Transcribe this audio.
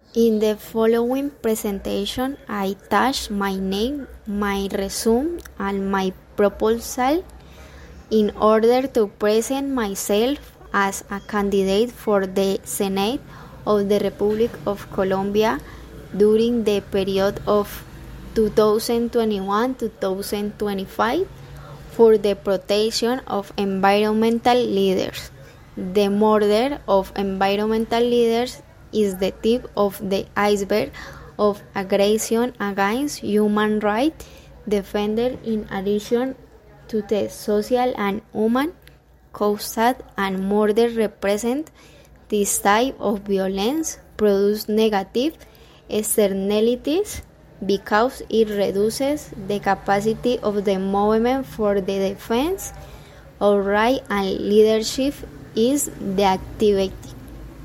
In the following presentation, I attach my name, my resume, and my proposal in order to present myself as a candidate for the Senate of the Republic of Colombia during the period of 2021-2025 for the protection of environmental leaders. The murder of environmental leaders is the tip of the iceberg of aggression against human rights defenders in addition to the social and human causes and murder represent this type of violence produce negative externalities because it reduces the capacity of the movement for the defense of rights and leadership is deactivated.